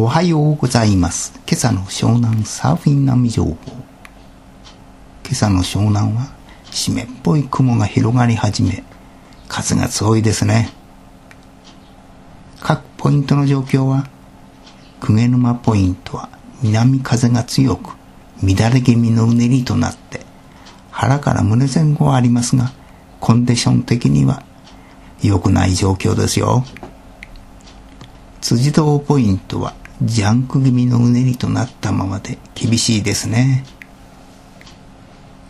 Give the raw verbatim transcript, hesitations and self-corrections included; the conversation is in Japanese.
おはようございます。今朝の湘南サーフィン波情報。今朝の湘南は湿っぽい雲が広がり始め、風が強いですね。各ポイントの状況は、鵠沼ポイントは南風が強く、乱れ気味のうねりとなって、腹から胸前後はありますが、コンディション的には良くない状況ですよ。辻堂ポイントはジャンク気味のうねりとなったままで厳しいですね。